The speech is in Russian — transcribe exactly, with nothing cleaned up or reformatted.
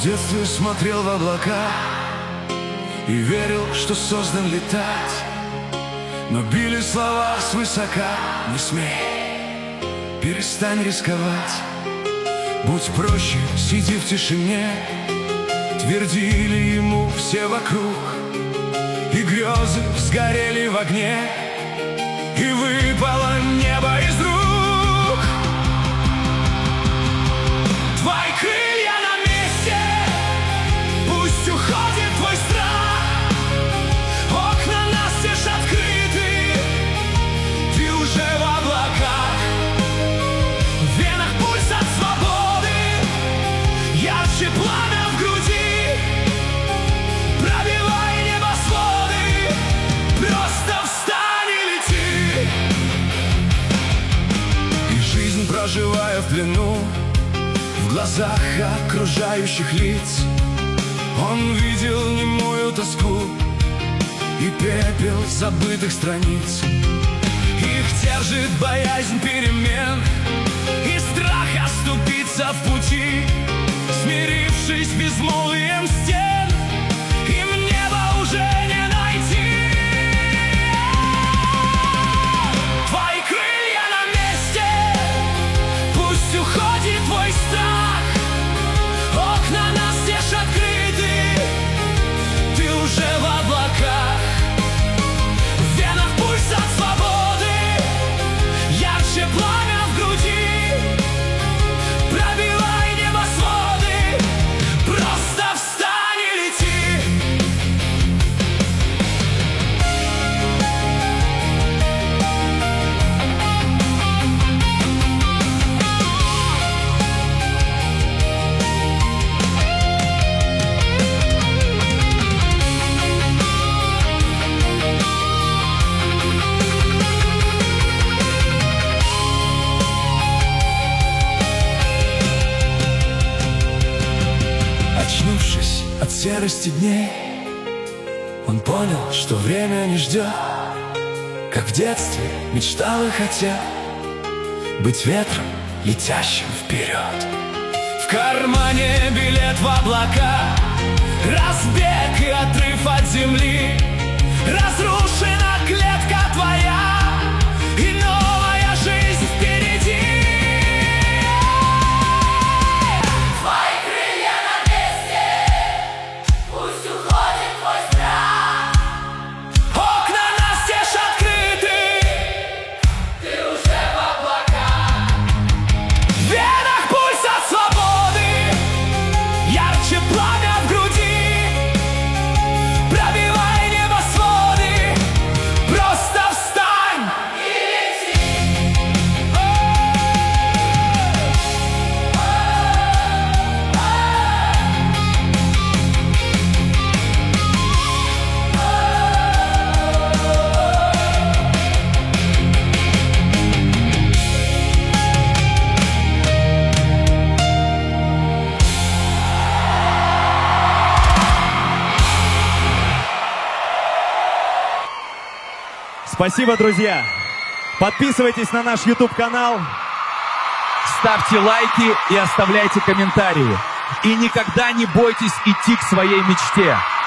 В детстве смотрел в облака и верил, что создан летать, но били слова свысока: не смей, перестань рисковать. Будь проще, сиди в тишине, твердили ему все вокруг. И грезы сгорели в огне, и выпало небо из рук. Твои крылья на месте, пусть уходит твой страх. Окна настежь открыты, ты уже в облаках. В венах пульс от свободы, ярче пламя в груди. Пробивай небосводы, просто встань и лети. И жизнь, проживая в плену, в глазах окружающих лиц, он видел немую тоску и пепел забытых страниц. Их держит боязнь перемен и страх оступиться в пути. Смирившись безмолвием стен, им небо уже не найти. Твои крылья на месте, пусть уходит твой страх. Окна настежь открыты, ты уже в облаках. В венах пульс от свободы, ярче пламя в груди. Пробивай небосводы, просто встань и лети. Очнувшись от серости дней, он понял, что время не ждет. Как в детстве мечтал и хотел быть ветром, летящим вперед. В кармане билет в облака, разбег и отрыв от земли. Разрушена клетка твоя, и новая жизнь впереди. Твои крылья на месте, пусть уходит твой страх. Окна настежь открыты, ты уже в облаках. В венах пульс от свободы, ярче пламя в груди. Пробивай небосводы, просто встань и лети. Спасибо, друзья. Подписывайтесь на наш YouTube-канал, ставьте лайки и оставляйте комментарии. И никогда не бойтесь идти к своей мечте.